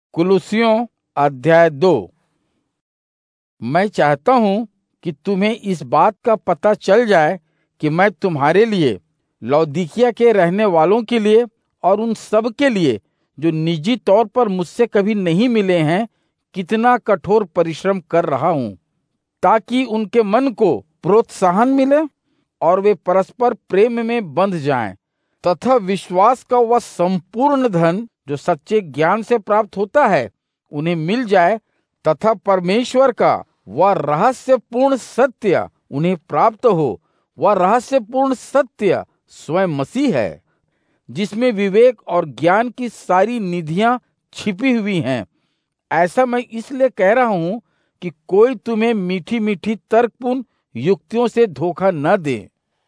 कुलुस्सियों अध्याय 2। मैं चाहता हूं कि तुम्हें इस बात का पता चल जाए कि मैं तुम्हारे लिए, लौदीकिया के रहने वालों के लिए और उन सब के लिए जो निजी तौर पर मुझसे कभी नहीं मिले हैं, कितना कठोर परिश्रम कर रहा हूं, ताकि उनके मन को प्रोत्साहन मिले और वे परस्पर प्रेम में बंध जाएं, तथा विश्वास का वह संपूर्ण धन जो सच्चे ज्ञान से प्राप्त होता है उन्हें मिल जाए, तथा परमेश्वर का वह रहस्यपूर्ण सत्य उन्हें प्राप्त हो। वह रहस्यपूर्ण सत्य स्वयं मसीह है, जिसमें विवेक और ज्ञान की सारी निधियां छिपी हुई हैं। ऐसा मैं इसलिए कह रहा हूं कि कोई तुम्हें मीठी मीठी तर्कपूर्ण युक्तियों से धोखा न दे।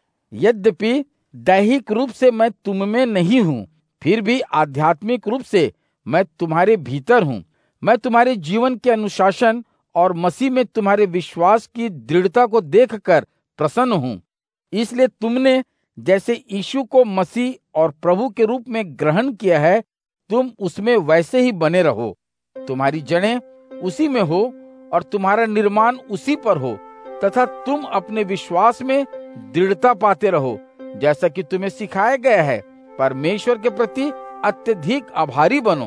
यद्यपि दैहिक रूप से मैं तुम में नहीं हूं, फिर भी आध्यात्मिक रूप से मैं तुम्हारे भीतर हूं। मैं तुम्हारे जीवन के अनुशासन और मसीह में तुम्हारे विश्वास की दृढ़ता को देखकर प्रसन्न हूं। इसलिए तुमने जैसे यीशु को मसीह और प्रभु के रूप में ग्रहण किया है, तुम उसमें वैसे ही बने रहो। तुम्हारी जड़ें उसी में हो और तुम्हारा निर्माण उसी पर हो, तथा तुम अपने विश्वास में दृढ़ता पाते रहो, जैसा कि तुम्हें सिखाया गया है। परमेश्वर के प्रति अत्यधिक आभारी बनो।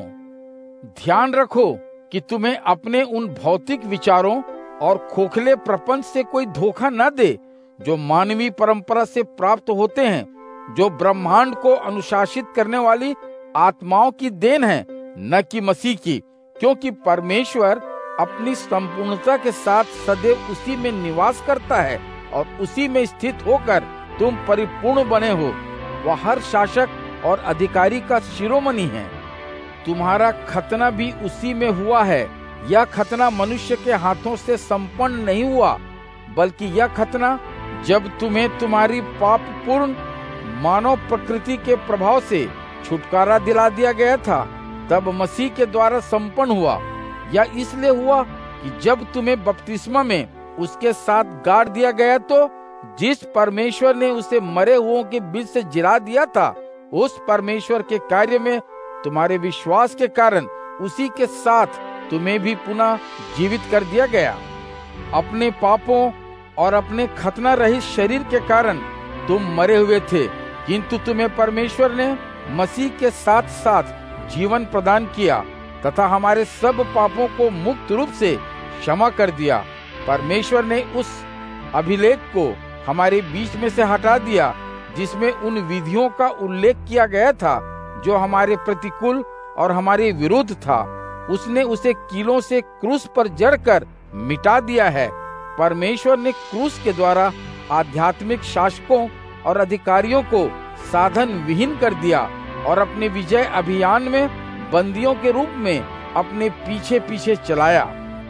ध्यान रखो कि तुम्हें अपने उन भौतिक विचारों और खोखले प्रपंच से कोई धोखा न दे जो मानवीय परंपरा से प्राप्त होते हैं, जो ब्रह्मांड को अनुशासित करने वाली आत्माओं की देन है, न कि मसीह की। क्योंकि परमेश्वर अपनी संपूर्णता के साथ सदैव उसी में निवास करता है और उसी में स्थित होकर तुम परिपूर्ण बने हो। वह हर शासक और अधिकारी का शिरोमणि है। तुम्हारा खतना भी उसी में हुआ है। यह खतना मनुष्य के हाथों से संपन्न नहीं हुआ, बल्कि यह खतना जब तुम्हें तुम्हारी पापपूर्ण मानव प्रकृति के प्रभाव से छुटकारा दिला दिया गया था, तब मसीह के द्वारा संपन्न हुआ। यह इसलिए हुआ कि जब तुम्हें बपतिस्मा में उसके साथ गाड़ दिया गया, तो जिस परमेश्वर ने उसे मरे हुओं के बीच से जिला दिया था, उस परमेश्वर के कार्य में तुम्हारे विश्वास के कारण उसी के साथ तुम्हें भी पुनः जीवित कर दिया गया। अपने पापों और अपने खतना रहित शरीर के कारण तुम मरे हुए थे, किंतु तुम्हें परमेश्वर ने मसीह के साथ साथ जीवन प्रदान किया तथा हमारे सब पापों को मुक्त रूप से क्षमा कर दिया। परमेश्वर ने उस अभिलेख को हमारे बीच में से हटा दिया, जिसमें उन विधियों का उल्लेख किया गया था जो हमारे प्रतिकूल और हमारे विरुद्ध था। उसने उसे कीलों से क्रूस पर जड़कर मिटा दिया है। परमेश्वर ने क्रूस के द्वारा आध्यात्मिक शासकों और अधिकारियों को साधन विहीन कर दिया और अपने विजय अभियान में बंदियों के रूप में अपने पीछे पीछे चलाया।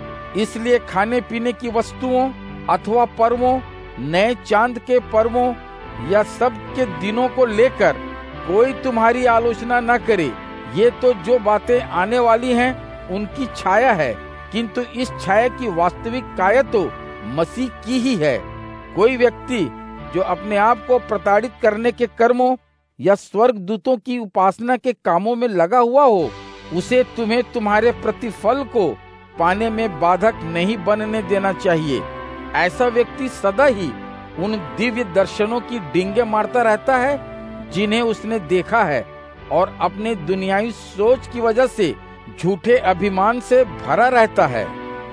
इसलिए खाने पीने की वस्तुओं अथवा पर्वों, नए चांद के पर्वों या सब के दिनों को लेकर कोई तुम्हारी आलोचना न करे। ये तो जो बातें आने वाली हैं उनकी छाया है, किंतु इस छाया की वास्तविक काया तो मसीह की ही है। कोई व्यक्ति जो अपने आप को प्रताड़ित करने के कर्मों या स्वर्ग दूतों की उपासना के कामों में लगा हुआ हो, उसे तुम्हें तुम्हारे प्रतिफल को पाने में बाधक नहीं बनने देना चाहिए। ऐसा व्यक्ति सदा ही उन दिव्य दर्शनों की डींगे मारता रहता है जिन्हें उसने देखा है, और अपने दुनियावी सोच की वजह से झूठे अभिमान से भरा रहता है।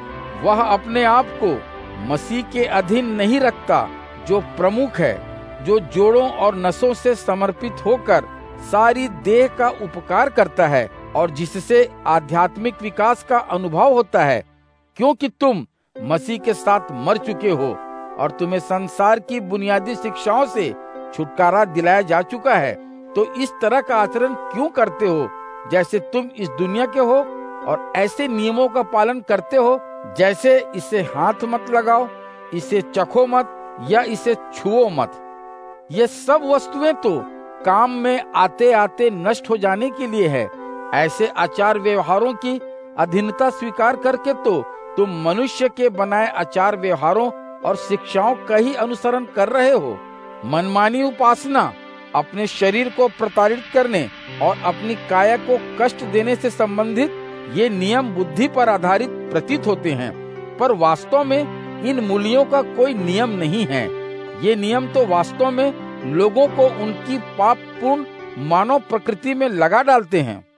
वह अपने आप को मसीह के अधीन नहीं रखता, जो प्रमुख है, जो जोड़ों और नसों से समर्पित होकर सारी देह का उपकार करता है और जिससे आध्यात्मिक विकास का अनुभव होता है। क्योंकि तुम मसीह के साथ मर चुके हो और तुम्हें संसार की बुनियादी शिक्षाओं से छुटकारा दिलाया जा चुका है, तो इस तरह का आचरण क्यों करते हो जैसे तुम इस दुनिया के हो, और ऐसे नियमों का पालन करते हो जैसे इसे हाथ मत लगाओ, इसे चखो मत या इसे छुओ मत। ये सब वस्तुएं तो काम में आते आते नष्ट हो जाने के लिए है। ऐसे आचार व्यवहारों की अधीनता स्वीकार करके तो तुम मनुष्य के बनाए आचार व्यवहारों और शिक्षाओं का ही अनुसरण कर रहे हो। मनमानी उपासना, अपने शरीर को प्रताड़ित करने और अपनी काया को कष्ट देने से संबंधित ये नियम बुद्धि पर आधारित प्रतीत होते हैं, पर वास्तव में इन मूल्यों का कोई नियम नहीं है। ये नियम तो वास्तव में लोगों को उनकी पापपूर्ण मानव प्रकृति में लगा डालते हैं।